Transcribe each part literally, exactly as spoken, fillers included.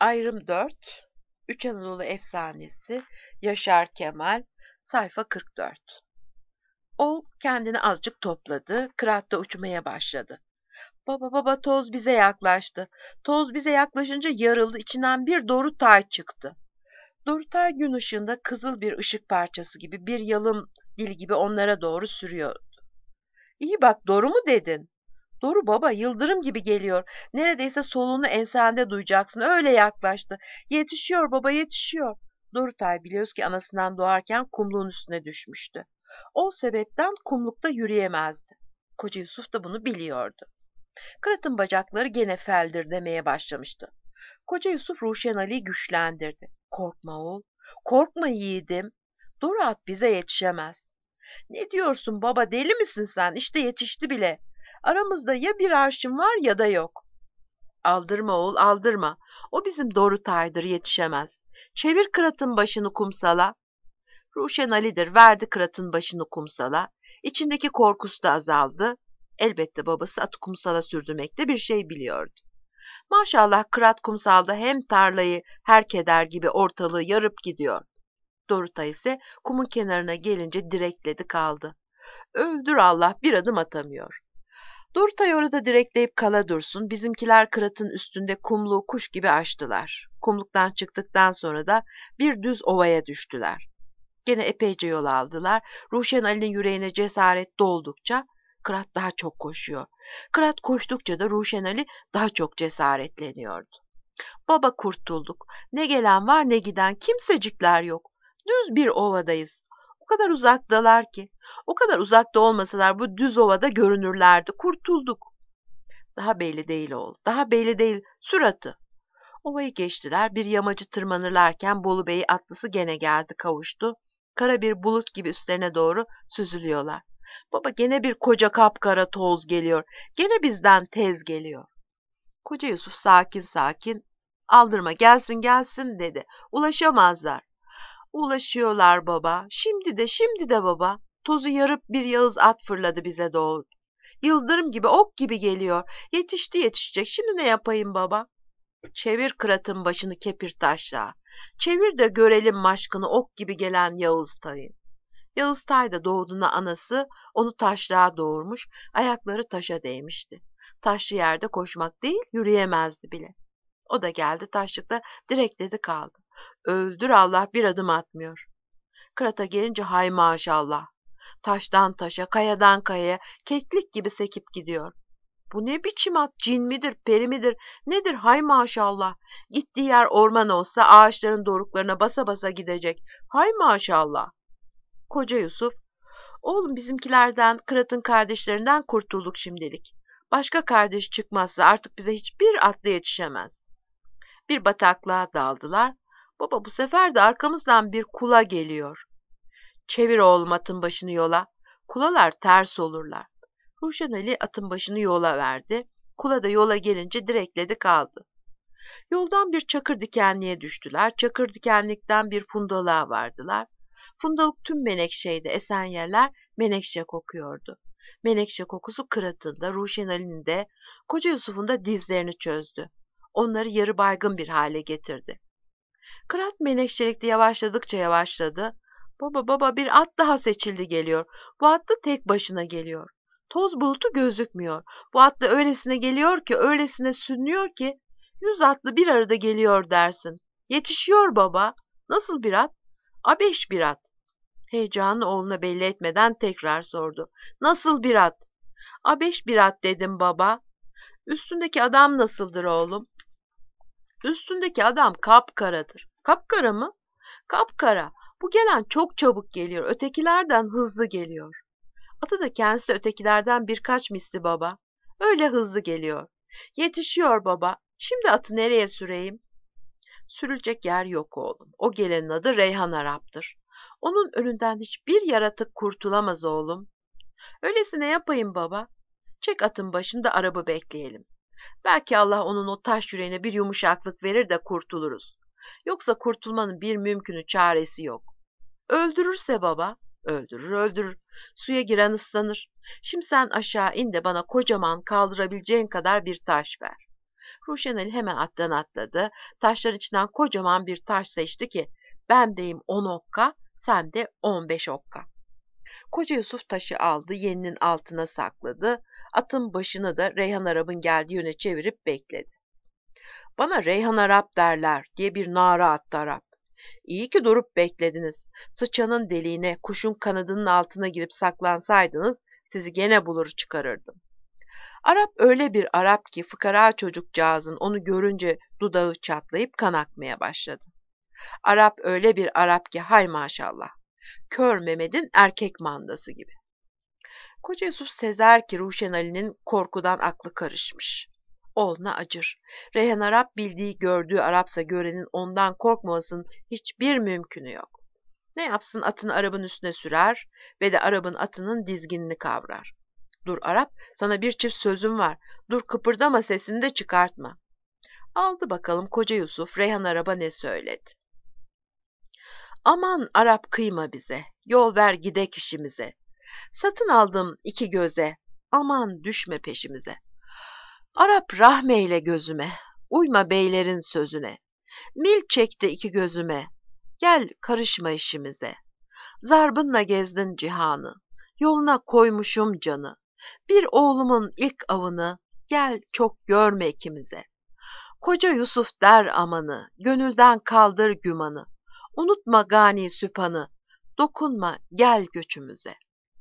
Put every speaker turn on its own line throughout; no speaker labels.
Ayrım dört, Üç Anadolu Efsanesi, Yaşar Kemal, sayfa kırk dört. Oğul kendini azıcık topladı, kıraatla uçmaya başladı. Baba baba toz bize yaklaştı. Toz bize yaklaşınca yarıldı, içinden bir dorutay çıktı. Dorutay gün ışığında kızıl bir ışık parçası gibi, bir yalım dil gibi onlara doğru sürüyor. İyi bak, doğru mu dedin? Doğru baba, yıldırım gibi geliyor. Neredeyse soluğunu ensende duyacaksın. Öyle yaklaştı. Yetişiyor baba, yetişiyor. Dorutay biliyoruz ki anasından doğarken kumluğun üstüne düşmüştü. O sebepten kumlukta yürüyemezdi. Koca Yusuf da bunu biliyordu. Kırat'ın bacakları gene feldir demeye başlamıştı. Koca Yusuf Ruşen Ali'yi güçlendirdi. Korkma oğul, korkma yiğidim. Doğru at bize yetişemez. Ne diyorsun baba, deli misin sen? İşte yetişti bile. Aramızda ya bir arşın var ya da yok. Aldırma oğul, aldırma. O bizim Dorutay'dır, yetişemez. Çevir Kırat'ın başını kumsala. Ruşen Ali'dir, verdi Kırat'ın başını kumsala. İçindeki korkusu da azaldı. Elbette babası atı kumsala sürdürmekte bir şey biliyordu. Maşallah Kırat kumsalda hem tarlayı herk eder gibi ortalığı yarıp gidiyor. Dorutay ise kumun kenarına gelince direkledi kaldı. Öldür Allah, bir adım atamıyor. Dorutay orada direkleyip kala dursun, bizimkiler Kırat'ın üstünde kumluğu kuş gibi açtılar. Kumluktan çıktıktan sonra da bir düz ovaya düştüler. Gene epeyce yol aldılar. Ruşen Ali'nin yüreğine cesaret doldukça Kırat daha çok koşuyor. Kırat koştukça da Ruşen Ali daha çok cesaretleniyordu. Baba, kurtulduk. Ne gelen var ne giden, kimsecikler yok. Düz bir ovadayız. O kadar uzaktalar ki. O kadar uzakta olmasalar bu düz ovada görünürlerdi. Kurtulduk. Daha belli değil oğul. Daha belli değil. Sür atı. Ovayı geçtiler. Bir yamacı tırmanırlarken Bolu Bey atlısı gene geldi, kavuştu. Kara bir bulut gibi üstlerine doğru süzülüyorlar. Baba, gene bir koca kapkara toz geliyor. Gene bizden tez geliyor. Koca Yusuf sakin sakin, aldırma gelsin gelsin dedi. Ulaşamazlar. Ulaşıyorlar baba. Şimdi de şimdi de baba. Tozu yarıp bir Yağız at fırladı bize doğru. Yıldırım gibi, ok gibi geliyor. Yetişti yetişecek. Şimdi ne yapayım baba? Çevir Kırat'ın başını kepir taşla. Çevir de görelim maşkını, ok gibi gelen Yağız Tay'ı. Yağız Tay da doğduğunda anası onu taşlığa doğurmuş, ayakları taşa değmişti. Taşlı yerde koşmak değil, yürüyemezdi bile. O da geldi taşlıkta direkledi kaldı. Öldür Allah, bir adım atmıyor. Kırat'a gelince hay maşallah. Taştan taşa, kayadan kayaya keklik gibi sekip gidiyor. Bu ne biçim at, cin midir, peri midir, nedir hay maşallah. Gittiği yer orman olsa ağaçların doruklarına basa basa gidecek. Hay maşallah. Koca Yusuf, oğlum bizimkilerden, Kırat'ın kardeşlerinden kurtulduk şimdilik. Başka kardeş çıkmazsa artık bize hiçbir atlı yetişemez. Bir bataklığa daldılar. Baba, bu sefer de arkamızdan bir kula geliyor. Çevir oğlum atın başını yola. Kulalar ters olurlar. Ruşen Ali atın başını yola verdi. Kula da yola gelince direkledi kaldı. Yoldan bir çakır dikenliğe düştüler. Çakır dikenlikten bir fundalığa vardılar. Fundalık tüm menekşeydi, esen yerler menekşe kokuyordu. Menekşe kokusu Kırat'ın da, Ruşen Ali'nin de, Koca Yusuf'un da dizlerini çözdü. Onları yarı baygın bir hale getirdi. Kırat menekşelikte yavaşladıkça yavaşladı. Baba baba, bir at daha seçildi geliyor. Bu at da tek başına geliyor. Toz bulutu gözükmüyor. Bu at da öylesine geliyor ki, öylesine sünüyor ki, yüz atlı bir arada geliyor dersin. Yetişiyor baba. Nasıl bir at? Abeş bir at. Heyecanını oğluna belli etmeden tekrar sordu. Nasıl bir at? Abeş bir at dedim baba. Üstündeki adam nasıldır oğlum? Üstündeki adam kapkaradır. Kapkara mı? Kapkara. Bu gelen çok çabuk geliyor. Ötekilerden hızlı geliyor. Atı da kendisi de ötekilerden birkaç misli baba. Öyle hızlı geliyor. Yetişiyor baba. Şimdi atı nereye süreyim? Sürülecek yer yok oğlum. O gelenin adı Reyhan Arap'tır. Onun önünden hiçbir yaratık kurtulamaz oğlum. Öyleyse ne yapayım baba? Çek atın başında, arabı bekleyelim. Belki Allah onun o taş yüreğine bir yumuşaklık verir de kurtuluruz. Yoksa kurtulmanın bir mümkünü, çaresi yok. Öldürürse baba, öldürür öldürür. Suya giren ıslanır. Şimdi sen aşağı in de bana kocaman kaldırabileceğin kadar bir taş ver. Ruşen Ali hemen attan atladı. Taşların içinden kocaman bir taş seçti ki ben deyim on okka, sen de on beş okka. Koca Yusuf taşı aldı, yeninin altına sakladı. Atın başını da Reyhan Arap'ın geldiği yöne çevirip bekledi. Bana Reyhan Arap derler diye bir nara attı Arap. İyi ki durup beklediniz. Sıçanın deliğine, kuşun kanadının altına girip saklansaydınız sizi gene bulur çıkarırdım. Arap öyle bir Arap ki fıkara çocukcağızın onu görünce dudağı çatlayıp kan akmaya başladı. Arap öyle bir Arap ki hay maşallah. Kör Mehmet'in erkek mandası gibi. Koca Yusuf sezer ki Ruşen Ali'nin korkudan aklı karışmış. Oğluna acır. Reyhan Arap bildiği gördüğü Arapsa görenin ondan korkmamasının hiçbir mümkünü yok. Ne yapsın atını Arap'ın üstüne sürer ve de Arap'ın atının dizginini kavrar. Dur Arap, sana bir çift sözüm var. Dur kıpırdama, sesini de çıkartma. Aldı bakalım Koca Yusuf Reyhan Arap'a ne söyledi. Aman Arap kıyma bize, yol ver gidek işimize. Satın aldım iki göze, aman düşme peşimize. Arap rahmeyle gözüme, uyma beylerin sözüne. Mil çekti iki gözüme, gel karışma işimize. Zarbınla gezdin cihanı, yoluna koymuşum canı. Bir oğlumun ilk avını, gel çok görme ikimize. Koca Yusuf der amanı, gönülden kaldır gümanı. Unutma gani süphanı, dokunma gel göçümüze.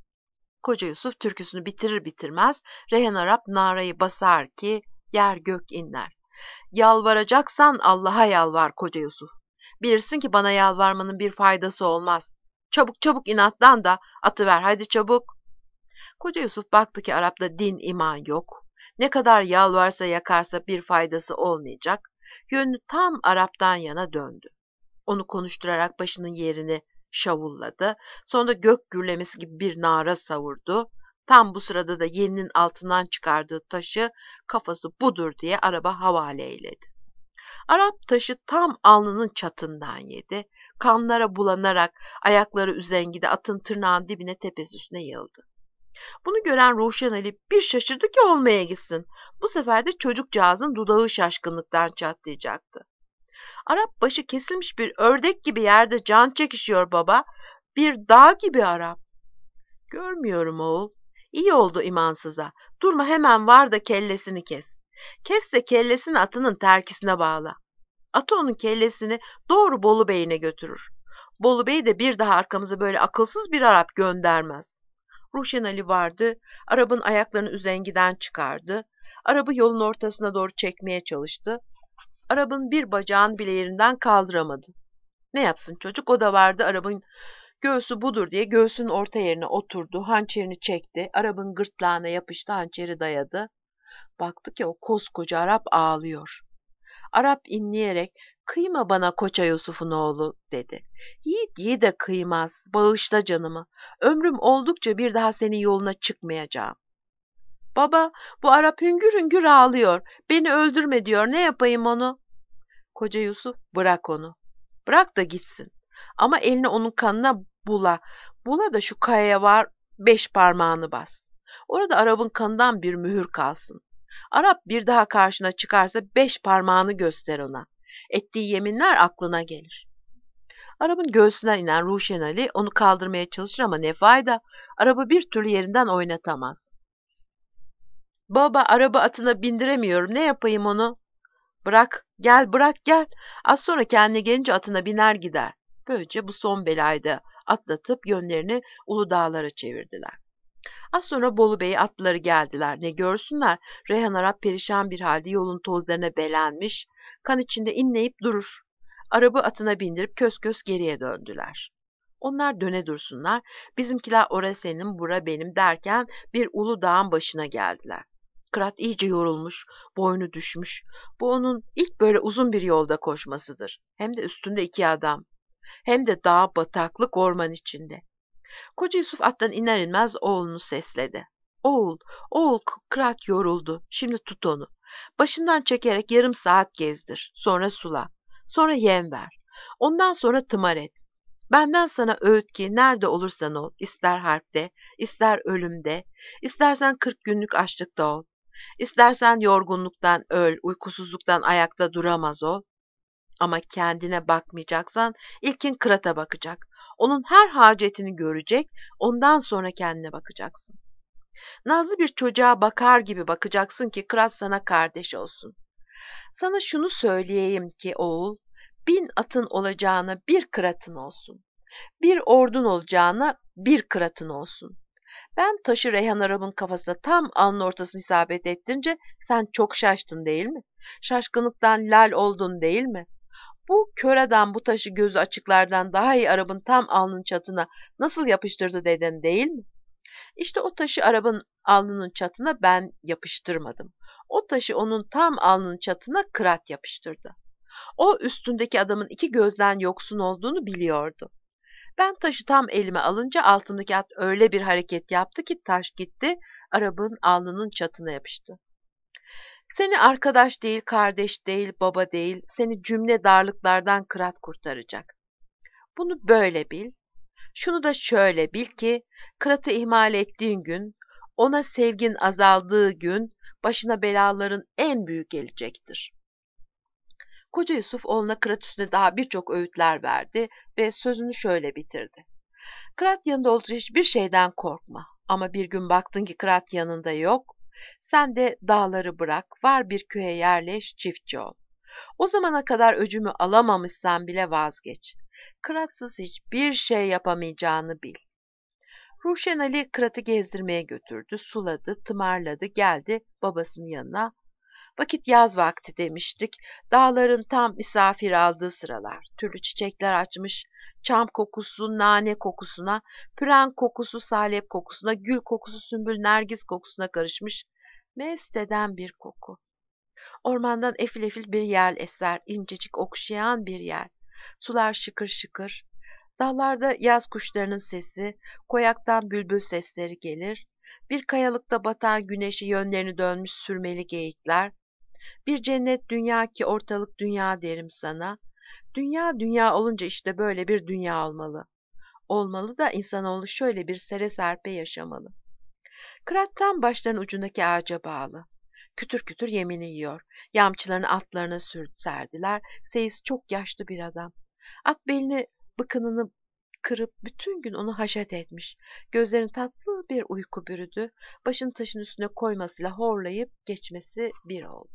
Koca Yusuf türküsünü bitirir bitirmez Reyhan Arap narayı basar ki yer gök inler. Yalvaracaksan Allah'a yalvar Koca Yusuf. Bilirsin ki bana yalvarmanın bir faydası olmaz. Çabuk çabuk inatlan da atıver haydi çabuk. Koca Yusuf baktı ki Arap'ta din iman yok. Ne kadar yalvarsa yakarsa bir faydası olmayacak. Yönünü tam Arap'tan yana döndü. Onu konuşturarak başının yerini şavulladı. Sonra da gök gürlemesi gibi bir nara savurdu. Tam bu sırada da yeninin altından çıkardığı taşı kafası budur diye araba havale eyledi. Arap taşı tam alnının çatından yedi. Kanlara bulanarak ayakları üzengide atın tırnağın dibine tepesi üstüne yığıldı. Bunu gören Ruşen Ali bir şaşırdı ki olmaya gitsin. Bu sefer de çocukcağızın dudağı şaşkınlıktan çatlayacaktı. Arap başı kesilmiş bir ördek gibi yerde can çekişiyor baba. Bir dağ gibi Arap. Görmüyorum oğul. İyi oldu imansıza. Durma hemen var da kellesini kes. Kes de kellesini atının terkisine bağla. Atı onun kellesini doğru Bolu Bey'ine götürür. Bolu Bey de bir daha arkamıza böyle akılsız bir Arap göndermez. Ruşen Ali vardı, Arap'ın ayaklarını üzengiden çıkardı. Arap'ı yolun ortasına doğru çekmeye çalıştı. Arap'ın bir bacağını bile yerinden kaldıramadı. Ne yapsın çocuk, o da vardı Arap'ın göğsü budur diye göğsünün orta yerine oturdu, hançerini çekti, Arap'ın gırtlağına yapıştı, hançeri dayadı. Baktı ki o koskoca Arap ağlıyor. Arap inleyerek, kıyma bana Koça Yusuf'un oğlu dedi. Yiğit yiğit de kıymaz, bağışla canımı. Ömrüm oldukça bir daha senin yoluna çıkmayacağım. Baba, bu Arap hüngür hüngür ağlıyor. Beni öldürme diyor, ne yapayım onu? Koca Yusuf, bırak onu. Bırak da gitsin. Ama elini onun kanına bula. Bula da şu kayaya var, beş parmağını bas. Orada Arap'ın kanından bir mühür kalsın. Arap bir daha karşına çıkarsa beş parmağını göster ona. Ettiği yeminler aklına gelir. Arap'ın göğsünden inen Ruşen Ali onu kaldırmaya çalışır ama ne fayda, Arap'ı bir türlü yerinden oynatamaz. Baba, Arap'ı atına bindiremiyorum, ne yapayım onu? Bırak, gel bırak gel. Az sonra kendine gelince atına biner gider. Böylece bu son belayı da atlatıp yönlerini Uludağlara çevirdiler. Az sonra Bolu Bey atlıları geldiler. Ne görsünler, Reyhan Arap perişan bir halde yolun tozlarına belenmiş, kan içinde inleyip durur. Arabı atına bindirip kös kös geriye döndüler. Onlar döne dursunlar, bizimkiler ora senin, bura benim derken bir ulu dağın başına geldiler. Kırat iyice yorulmuş, boynu düşmüş. Bu onun ilk böyle uzun bir yolda koşmasıdır. Hem de üstünde iki adam. Hem de dağ, bataklık, orman içinde. Koca Yusuf attan iner inmez oğlunu sesledi. Oğul, oğul, Kırat yoruldu. Şimdi tut onu. Başından çekerek yarım saat gezdir. Sonra sula. Sonra yem ver. Ondan sonra tımar et. Benden sana öğüt ki nerede olursan ol, ister harpte, ister ölümde, istersen kırk günlük açlıkta ol. İstersen yorgunluktan öl, uykusuzluktan ayakta duramaz ol. Ama kendine bakmayacaksan ilkin Kırat'a bakacak. Onun her hacetini görecek, ondan sonra kendine bakacaksın. Nazlı bir çocuğa bakar gibi bakacaksın ki Kırat sana kardeş olsun. Sana şunu söyleyeyim ki oğul, bin atın olacağına bir Kırat'ın olsun. Bir ordun olacağına bir Kırat'ın olsun. Ben taşı Reyhan Arap'ın kafasına tam alnın ortasını isabet ettirince sen çok şaştın değil mi? Şaşkınlıktan lal oldun değil mi? Bu kör adam bu taşı gözü açıklardan daha iyi Arap'ın tam alnının çatına nasıl yapıştırdı dedin değil mi? İşte o taşı Arap'ın alnının çatına ben yapıştırmadım. O taşı onun tam alnının çatına Kırat yapıştırdı. O üstündeki adamın iki gözden yoksun olduğunu biliyordu. Ben taşı tam elime alınca altındaki at öyle bir hareket yaptı ki taş gitti, Arap'ın alnının çatına yapıştı. Seni arkadaş değil, kardeş değil, baba değil, seni cümle darlıklardan Kırat kurtaracak. Bunu böyle bil. Şunu da şöyle bil ki, Kırat'ı ihmal ettiğin gün, ona sevgin azaldığı gün, başına belaların en büyük gelecektir. Koca Yusuf oğluna Kırat üstüne daha birçok öğütler verdi ve sözünü şöyle bitirdi. Kırat yanında olduğu hiçbir şeyden korkma. Ama bir gün baktın ki Kırat yanında yok, sen de dağları bırak, var bir köye yerleş, çiftçi ol. O zamana kadar öcümü alamamışsan bile vazgeç. Kıratsız hiçbir şey yapamayacağını bil. Ruşen Ali Kırat'ı gezdirmeye götürdü, suladı, tımarladı, geldi babasının yanına. Vakit yaz vakti demiştik. Dağların tam misafir aldığı sıralar. Türlü çiçekler açmış. Çam kokusu nane kokusuna, püren kokusu salep kokusuna, gül kokusu sümbül nergis kokusuna karışmış. Mest eden bir koku. Ormandan efil efil bir yel eser, incecik okşayan bir yel. Sular şıkır şıkır. Dağlarda yaz kuşlarının sesi, koyaktan bülbül sesleri gelir. Bir kayalıkta batan güneşi yönlerini dönmüş sürmeli geyikler. Bir cennet dünya ki ortalık dünya derim sana. Dünya dünya olunca işte böyle bir dünya olmalı. Olmalı da insanoğlu şöyle bir sere serpe yaşamalı. Kırat tam başlarının ucundaki ağaca bağlı. Kütür kütür yemini yiyor. Yamçılarını atlarına sür serdiler. Seyis çok yaşlı bir adam. At belini bıkınını kırıp bütün gün onu haşet etmiş. Gözlerini tatlı bir uyku bürüdü. Başını taşın üstüne koymasıyla horlayıp geçmesi bir oldu.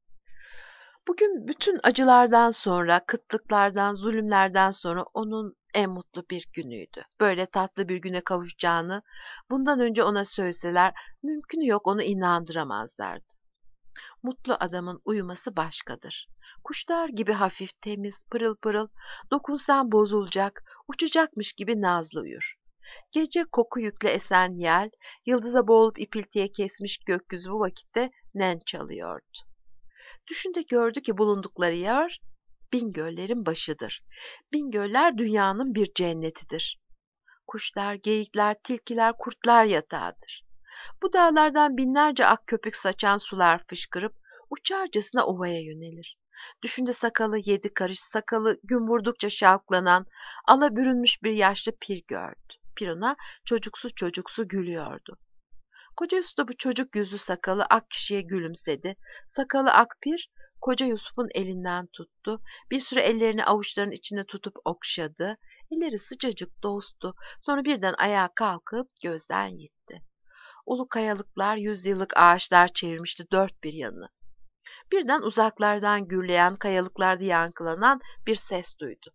Bugün bütün acılardan sonra, kıtlıklardan, zulümlerden sonra onun en mutlu bir günüydü. Böyle tatlı bir güne kavuşacağını bundan önce ona söyleseler mümkünü yok onu inandıramazlardı. Mutlu adamın uyuması başkadır. Kuşlar gibi hafif, temiz, pırıl pırıl, dokunsan bozulacak, uçacakmış gibi nazlı uyur. Gece koku yükle esen yel, yıldıza boğulup ipiltiye kesmiş gökyüzü bu vakitte nen çalıyordu. Düşünde gördü ki bulundukları yer Bingöllerin başıdır. Bingöller dünyanın bir cennetidir. Kuşlar, geyikler, tilkiler, kurtlar yatağıdır. Bu dağlardan binlerce ak köpük saçan sular fışkırıp uçarcasına ovaya yönelir. Düşünde sakalı yedi karış, sakalı gün vurdukça şavklanan, ala bürünmüş bir yaşlı pir gördü. Pir ona çocuksu çocuksu gülüyordu. Koca Yusuf da bu çocuk yüzlü sakalı ak kişiye gülümsedi. Sakalı ak pir, koca Yusuf'un elinden tuttu. Bir süre ellerini avuçlarının içine tutup okşadı. Elleri sıcacık dosttu. Sonra birden ayağa kalkıp gözden gitti. Ulu kayalıklar, yüzyıllık ağaçlar çevirmişti dört bir yanını. Birden uzaklardan gürleyen, kayalıklarda yankılanan bir ses duydu.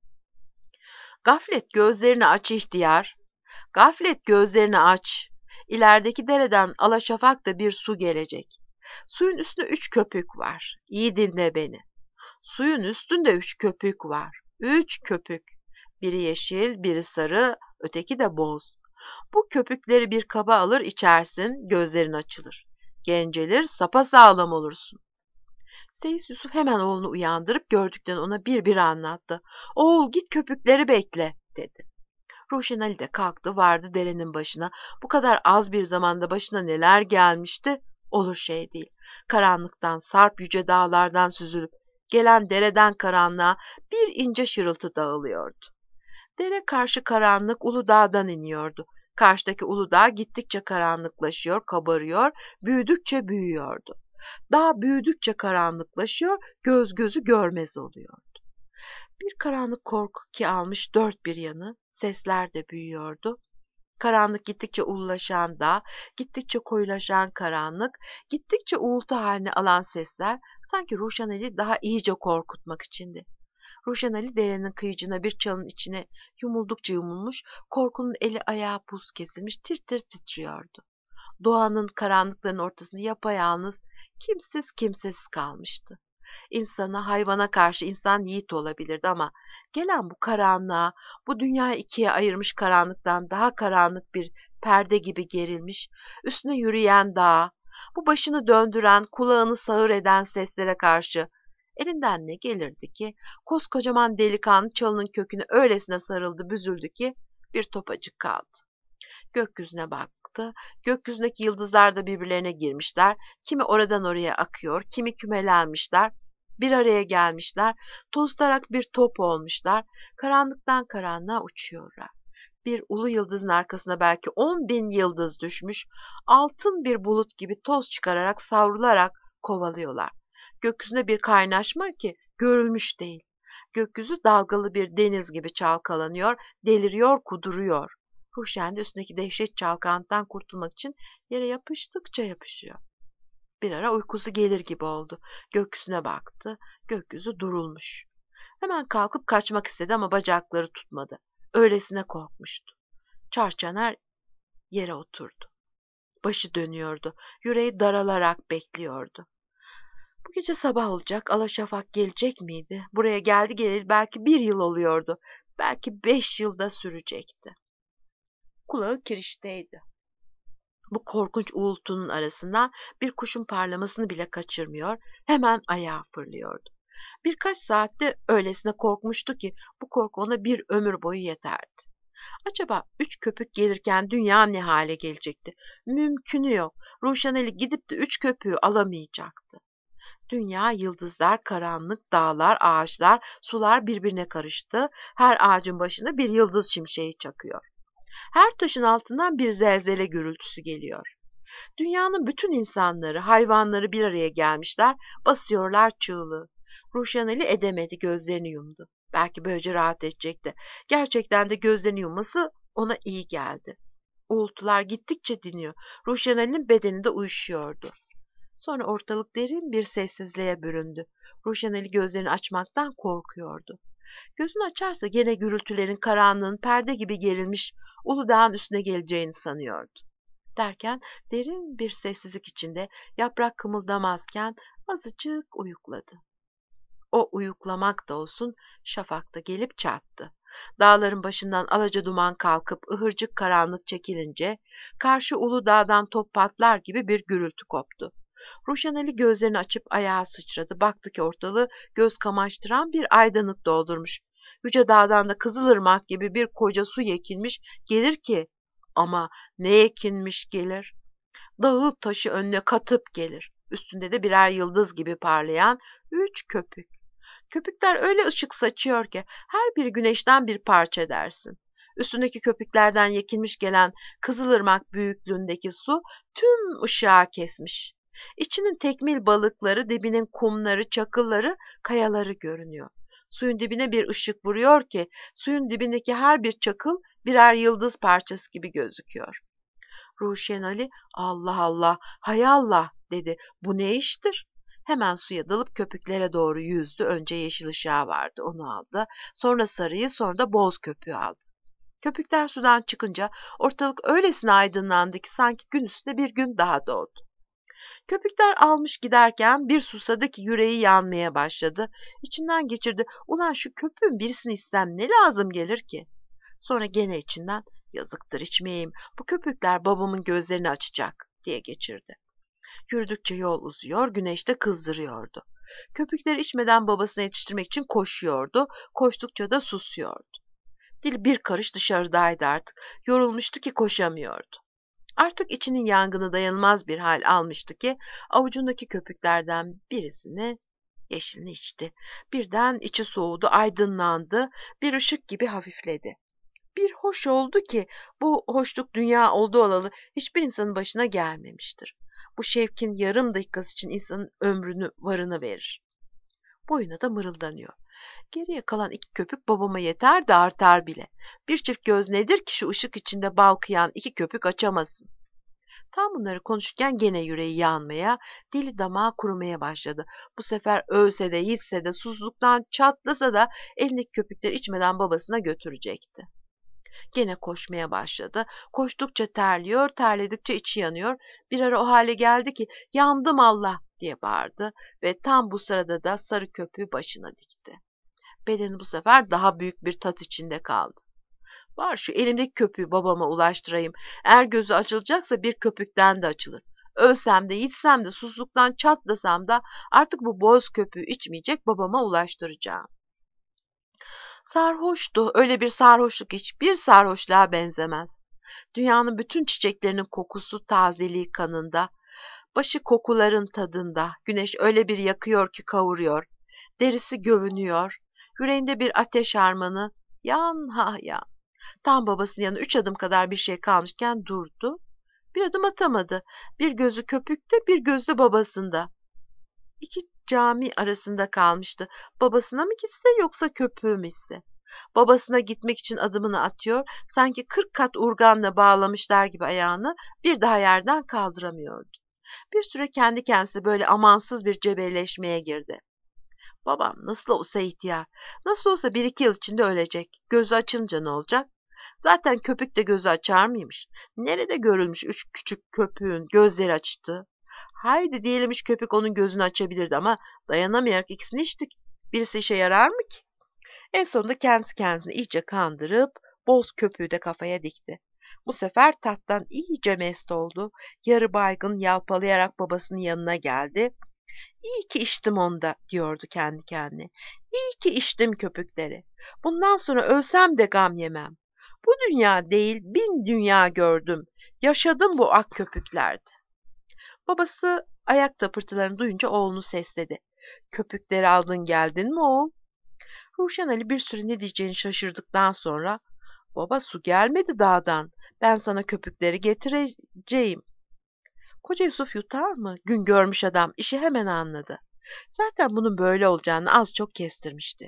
Gaflet gözlerini aç ihtiyar. Gaflet gözlerini aç. İlerideki dereden alaşafakta bir su gelecek. Suyun üstünde üç köpük var. İyi dinle beni. Suyun üstünde üç köpük var. Üç köpük. Biri yeşil, biri sarı, öteki de boz. Bu köpükleri bir kaba alır içersin, gözlerin açılır. Gencelir, sapasağlam olursun. Seyis Yusuf hemen oğlunu uyandırıp gördüklerini ona bir bir anlattı. Oğul git köpükleri bekle dedi. Ruşen Ali de kalktı vardı derenin başına. Bu kadar az bir zamanda başına neler gelmişti olur şey değil. Karanlıktan sarp yüce dağlardan süzülüp gelen dereden karanlığa bir ince şırıltı dağılıyordu. Dere karşı karanlık ulu dağdan iniyordu. Karşıdaki Uludağ gittikçe karanlıklaşıyor, kabarıyor, büyüdükçe büyüyordu. Dağ büyüdükçe karanlıklaşıyor, göz gözü görmez oluyor. Bir karanlık korku ki almış dört bir yanı, sesler de büyüyordu. Karanlık gittikçe ululaşan dağ, gittikçe koyulaşan karanlık, gittikçe uğultu haline alan sesler sanki Ruşenel'i daha iyice korkutmak içindi. Ruşeneli derenin kıyıcına bir çalın içine yumuldukça yumulmuş, korkunun eli ayağı buz kesilmiş, tir tir titriyordu. Doğanın karanlıkların ortasında yapayalnız, kimsiz kimsesiz kalmıştı. İnsana, hayvana karşı insan yiğit olabilirdi ama gelen bu karanlığa, bu dünyayı ikiye ayırmış karanlıktan daha karanlık bir perde gibi gerilmiş, üstüne yürüyen dağ, bu başını döndüren, kulağını sağır eden seslere karşı elinden ne gelirdi ki, koskocaman delikanlı çalının köküne öylesine sarıldı, büzüldü ki bir topacık kaldı. Gökyüzüne baktı. Gökyüzündeki yıldızlar da birbirlerine girmişler. Kimi oradan oraya akıyor, kimi kümelenmişler. Bir araya gelmişler. Tozutarak bir top olmuşlar. Karanlıktan karanlığa uçuyorlar. Bir ulu yıldızın arkasına belki on bin yıldız düşmüş. Altın bir bulut gibi toz çıkararak, savrularak kovalıyorlar. Gökyüzünde bir kaynaşma ki görülmüş değil. Gökyüzü dalgalı bir deniz gibi çalkalanıyor, deliriyor, kuduruyor. Ruşen de üstündeki dehşet çalkantıdan kurtulmak için yere yapıştıkça yapışıyor. Bir ara uykusu gelir gibi oldu. Gökyüzüne baktı. Gökyüzü durulmuş. Hemen kalkıp kaçmak istedi ama bacakları tutmadı. Öylesine korkmuştu. Çarçaner yere oturdu. Başı dönüyordu. Yüreği daralarak bekliyordu. Bu gece sabah olacak, alaşafak gelecek miydi? Buraya geldi geleli belki bir yıl oluyordu. Belki beş yılda sürecekti. Kulağı kirişteydi. Bu korkunç uğultunun arasından bir kuşun parlamasını bile kaçırmıyor, hemen ayağa fırlıyordu. Birkaç saatte öylesine korkmuştu ki bu korku ona bir ömür boyu yeterdi. Acaba üç köpük gelirken dünya ne hale gelecekti? Mümkünü yok. Ruşeneli gidip de üç köpüğü alamayacaktı. Dünya, yıldızlar, karanlık, dağlar, ağaçlar, sular birbirine karıştı. Her ağacın başında bir yıldız şimşeği çakıyor. Her taşın altından bir zelzele gürültüsü geliyor. Dünyanın bütün insanları, hayvanları bir araya gelmişler, basıyorlar çığlığı. Ruşeneli edemedi, gözlerini yumdu. Belki böylece rahat edecekti. Gerçekten de gözlerini yumması ona iyi geldi. Uğultular gittikçe diniyor. Ruşeneli'nin bedeni de uyuşuyordu. Sonra ortalık derin bir sessizliğe büründü. Ruşeneli gözlerini açmaktan korkuyordu. Gözünü açarsa gene gürültülerin, karanlığın perde gibi gerilmiş Uludağ'ın üstüne geleceğini sanıyordu. Derken derin bir sessizlik içinde yaprak kımıldamazken azıcık uyukladı. O uyuklamak da olsun şafakta gelip çattı. Dağların başından alaca duman kalkıp ıhırcık karanlık çekilince karşı Uludağ'dan top patlar gibi bir gürültü koptu. Ruşeneli gözlerini açıp ayağa sıçradı. Baktı ki ortalığı göz kamaştıran bir aydınlık doldurmuş. Yüce dağdan da Kızılırmak gibi bir koca su yekilmiş gelir ki, ama ne yekinmiş gelir. Dağı taşı önüne katıp gelir. Üstünde de birer yıldız gibi parlayan üç köpük. Köpükler öyle ışık saçıyor ki her biri güneşten bir parça dersin. Üstündeki köpüklerden yekilmiş gelen Kızılırmak büyüklüğündeki su tüm ışığa kesmiş. İçinin tekmil balıkları, dibinin kumları, çakılları, kayaları görünüyor. Suyun dibine bir ışık vuruyor ki suyun dibindeki her bir çakıl birer yıldız parçası gibi gözüküyor. Ruşenali Allah Allah, hay Allah dedi. Bu ne iştir? Hemen suya dalıp köpüklere doğru yüzdü. Önce yeşil ışığa vardı, onu aldı. Sonra sarıyı, sonra da boz köpüğü aldı. Köpükler sudan çıkınca ortalık öylesine aydınlandı ki sanki gün üstünde bir gün daha doğdu. Köpükler almış giderken bir susadı ki yüreği yanmaya başladı. İçinden geçirdi. Ulan şu köpüğün birisini istem ne lazım gelir ki? Sonra gene içinden yazıktır içmeyeyim. Bu köpükler babamın gözlerini açacak diye geçirdi. Yürüdükçe yol uzuyor, güneş de kızdırıyordu. Köpükleri içmeden babasına yetiştirmek için koşuyordu. Koştukça da susuyordu. Dili bir karış dışarıdaydı artık. Yorulmuştu ki koşamıyordu. Artık içinin yangını dayanılmaz bir hal almıştı ki avucundaki köpüklerden birisini, yeşilini içti. Birden içi soğudu, aydınlandı, bir ışık gibi hafifledi. Bir hoş oldu ki bu hoşluk dünya oldu olalı hiçbir insanın başına gelmemiştir. Bu şevkin yarım dakikası için insanın ömrünü varını verir. Boyuna da mırıldanıyor. Geriye kalan iki köpük babama yeter de artar bile. Bir çift göz nedir ki şu ışık içinde balkıyan iki köpük açamasın. Tam bunları konuşurken gene yüreği yanmaya, dili damağı kurumaya başladı. Bu sefer ölse de yitse de susuzluktan çatlasa da elindeki köpükleri içmeden babasına götürecekti. Gene koşmaya başladı. Koştukça terliyor, terledikçe içi yanıyor. Bir ara o hale geldi ki yandım Allah diye bağırdı ve tam bu sırada da sarı köpüğü başına dikti. Bedeni bu sefer daha büyük bir tat içinde kaldı. Var şu elimdeki köpüğü babama ulaştırayım. Eğer gözü açılacaksa bir köpükten de açılır. Ölsem de yitsem de susuzluktan çatlasam da artık bu boz köpüğü içmeyecek babama ulaştıracağım. Sarhoştu. Öyle bir sarhoşluk hiçbir sarhoşluğa benzemez. Dünyanın bütün çiçeklerinin kokusu, tazeliği kanında. Başı kokuların tadında. Güneş öyle bir yakıyor ki kavuruyor. Derisi gövünüyor. Yüreğinde bir ateş harmanı. Yan ha yan. Tam babasının yanına üç adım kadar bir şey kalmışken durdu. Bir adım atamadı. Bir gözü köpükte, bir gözü babasında. İki cami arasında kalmıştı. Babasına mı gitse yoksa köpüğü mü ise? Babasına gitmek için adımını atıyor, sanki kırk kat urganla bağlamışlar gibi ayağını bir daha yerden kaldıramıyordu. Bir süre kendi kendisine böyle amansız bir cebelleşmeye girdi. Babam nasıl olsa ihtiyar, nasıl olsa bir iki yıl içinde ölecek. Gözü açınca ne olacak? Zaten köpük de gözü açar mıymış? Nerede görülmüş üç küçük köpüğün gözleri açtı? Haydi diyelim üç köpük onun gözünü açabilirdi ama dayanamayarak ikisini içtik. Birisi işe yarar mı ki? En sonunda kendisi kendisini iyice kandırıp boz köpüğü de kafaya dikti. Bu sefer tattan iyice mest oldu. Yarı baygın yalpalayarak babasının yanına geldi. İyi ki içtim onda diyordu kendi kendine. İyi ki içtim köpükleri. Bundan sonra ölsem de gam yemem. Bu dünya değil bin dünya gördüm. Yaşadım bu ak köpüklerde. Babası ayak tapırtılarını duyunca oğlunu sesledi. Köpükleri aldın geldin mi oğul? Ruşen Ali bir süre ne diyeceğini şaşırdıktan sonra baba su gelmedi dağdan. Ben sana köpükleri getireceğim. Koca Yusuf yutar mı? Gün görmüş adam işi hemen anladı. Zaten bunun böyle olacağını az çok kestirmişti.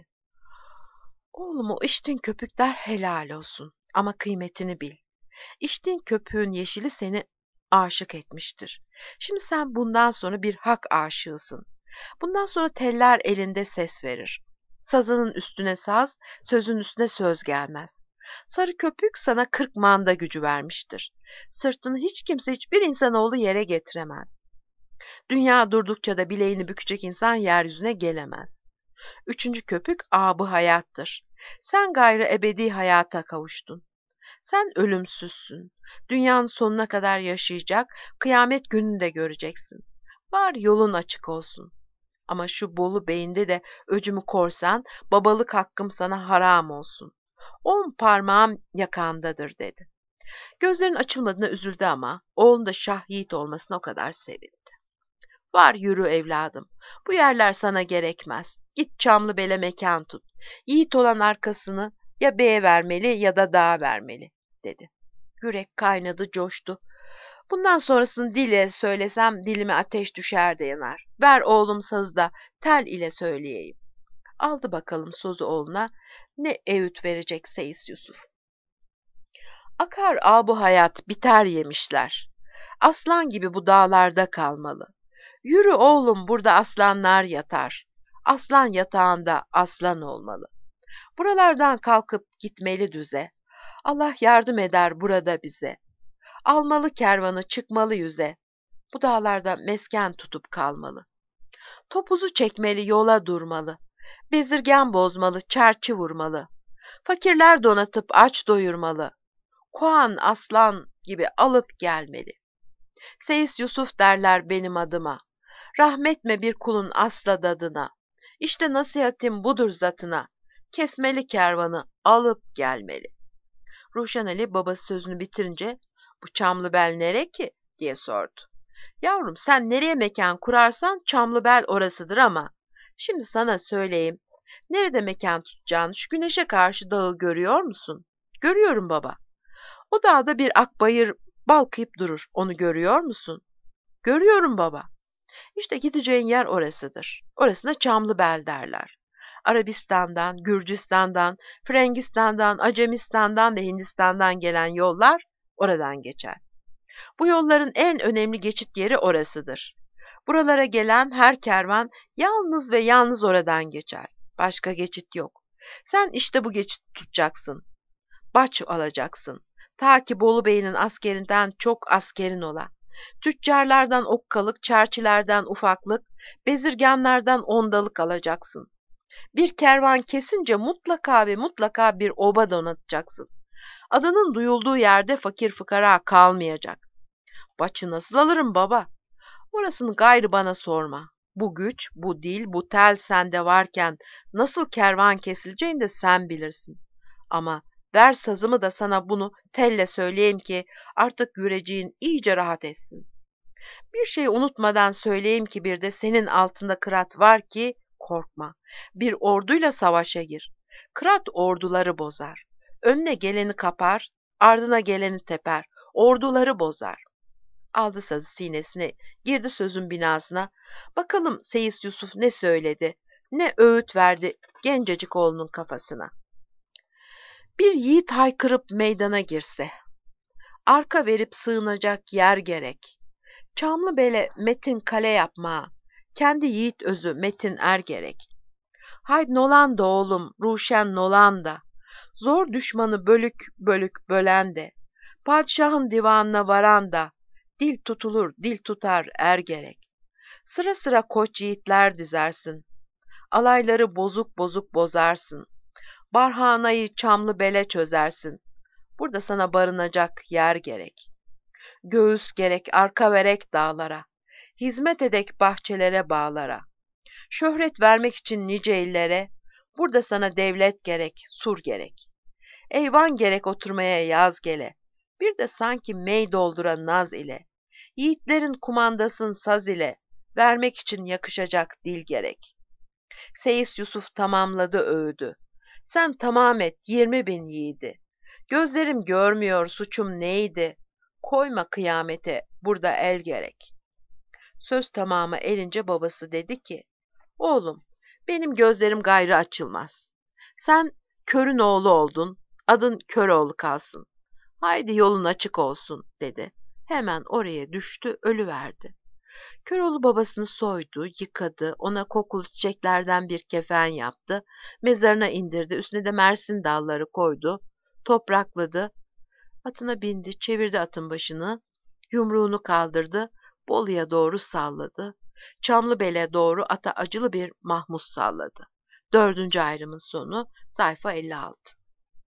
Oğlum o içtiğin köpükler helal olsun ama kıymetini bil. İçtiğin köpüğün yeşili seni aşık etmiştir. Şimdi sen bundan sonra bir hak aşığısın. Bundan sonra teller elinde ses verir. Sazının üstüne saz, sözün üstüne söz gelmez. Sarı köpük sana kırk manda gücü vermiştir. Sırtını hiç kimse hiçbir insanoğlu yere getiremez. Dünya durdukça da bileğini bükecek insan yeryüzüne gelemez. Üçüncü köpük abı hayattır. Sen gayrı ebedi hayata kavuştun. Sen ölümsüzsün. Dünyanın sonuna kadar yaşayacak, kıyamet gününü de göreceksin. Var yolun açık olsun. Ama şu Bolu Bey'inde de öcümü korsan, babalık hakkım sana haram olsun. On parmağım yakandadır dedi. Gözlerin açılmadığına üzüldü ama oğlun da şah yiğit olmasına o kadar sevindi. Var yürü evladım, bu yerler sana gerekmez. Git Çamlıbel'e mekan tut. Yiğit olan arkasını ya beye vermeli ya da dağa vermeli dedi. Yürek kaynadı coştu. Bundan sonrasını dile söylesem dilime ateş düşer de yanar. Ver oğlum sazı da tel ile söyleyeyim. Aldı bakalım sözü oğluna, ne öğüt verecek Seyis Yusuf. Akar abu hayat biter yemişler. Aslan gibi bu dağlarda kalmalı. Yürü oğlum burada aslanlar yatar. Aslan yatağında aslan olmalı. Buralardan kalkıp gitmeli düze. Allah yardım eder burada bize. Almalı kervanı çıkmalı yüze. Bu dağlarda mesken tutup kalmalı. Topuzu çekmeli yola durmalı. Bezirgen bozmalı çerçi vurmalı. Fakirler donatıp aç doyurmalı. Koğan aslan gibi alıp gelmeli. Seyis Yusuf derler benim adıma. Rahmetme bir kulun asla dadına. İşte nasihatim budur zatına. Kesmeli kervanı alıp gelmeli. Ruşen Ali babası sözünü bitirince bu Çamlıbel nere ki diye sordu. Yavrum sen nereye mekan kurarsan Çamlıbel orasıdır ama şimdi sana söyleyeyim. Nerede mekan tutacağını şu güneşe karşı dağı görüyor musun? Görüyorum baba. O dağda bir akbayır balkıyıp durur. Onu görüyor musun? Görüyorum baba. İşte gideceğin yer orasıdır. Orasına Çamlıbel derler. Arabistan'dan, Gürcistan'dan, Frangistan'dan, Acemistan'dan ve Hindistan'dan gelen yollar oradan geçer. Bu yolların en önemli geçit yeri orasıdır. Buralara gelen her kervan yalnız ve yalnız oradan geçer. Başka geçit yok. Sen işte bu geçit tutacaksın. Baç alacaksın. Ta ki Bolu Bey'in askerinden çok askerin ola. Tüccarlardan okkalık, çerçilerden ufaklık, bezirganlardan ondalık alacaksın. Bir kervan kesince mutlaka ve mutlaka bir oba donatacaksın. Adının duyulduğu yerde fakir fıkara kalmayacak. Baçı nasıl alırım baba? Orasını gayrı bana sorma. Bu güç, bu dil, bu tel sende varken nasıl kervan kesileceğini de sen bilirsin. Ama ver sazımı da sana bunu telle söyleyeyim ki artık yüreceğin iyice rahat etsin. Bir şey unutmadan söyleyeyim ki bir de senin altında kırat var ki korkma. Bir orduyla savaşa gir. Kırat orduları bozar. Önüne geleni kapar, ardına geleni teper. Orduları bozar. Aldı sazı sinesine, girdi sözün binasına. Bakalım Seyis Yusuf ne söyledi, ne öğüt verdi gencecik oğlunun kafasına. Bir yiğit haykırıp meydana girse, arka verip sığınacak yer gerek. Çamlıbel'e metin kale yapma, kendi yiğit özü metin er gerek. Haydi nolan da oğlum, ruşen nolan da, zor düşmanı bölük bölük bölen de, padişahın divanına varan da, dil tutulur, dil tutar er gerek. Sıra sıra koç yiğitler dizersin. Alayları bozuk bozuk bozarsın. Barhanayı çamlı bele çözersin. Burada sana barınacak yer gerek. Göğüs gerek arka verek dağlara. Hizmet edek bahçelere bağlara. Şöhret vermek için nice illere. Burada sana devlet gerek, sur gerek. Eyvan gerek oturmaya yaz gele. Bir de sanki mey doldura naz ile. Yiğitlerin kumandasın saz ile. Vermek için yakışacak dil gerek. Seyis Yusuf tamamladı öğüdü. Sen tamam et yirmi bin yiğidi. Gözlerim görmüyor suçum neydi? Koyma kıyamete burada el gerek. Söz tamamı elince babası dedi ki, oğlum benim gözlerim gayrı açılmaz. Sen körün oğlu oldun, adın Köroğlu kalsın. Haydi yolun açık olsun dedi. Hemen oraya düştü, ölüverdi. Köroğlu babasını soydu, yıkadı, ona kokulu çiçeklerden bir kefen yaptı, mezarına indirdi, üstüne de mersin dalları koydu, toprakladı, atına bindi, çevirdi atın başını, yumruğunu kaldırdı, Bolu'ya doğru salladı, Çamlıbel'e doğru ata acılı bir mahmus salladı. Dördüncü ayrımın sonu, sayfa elli altı.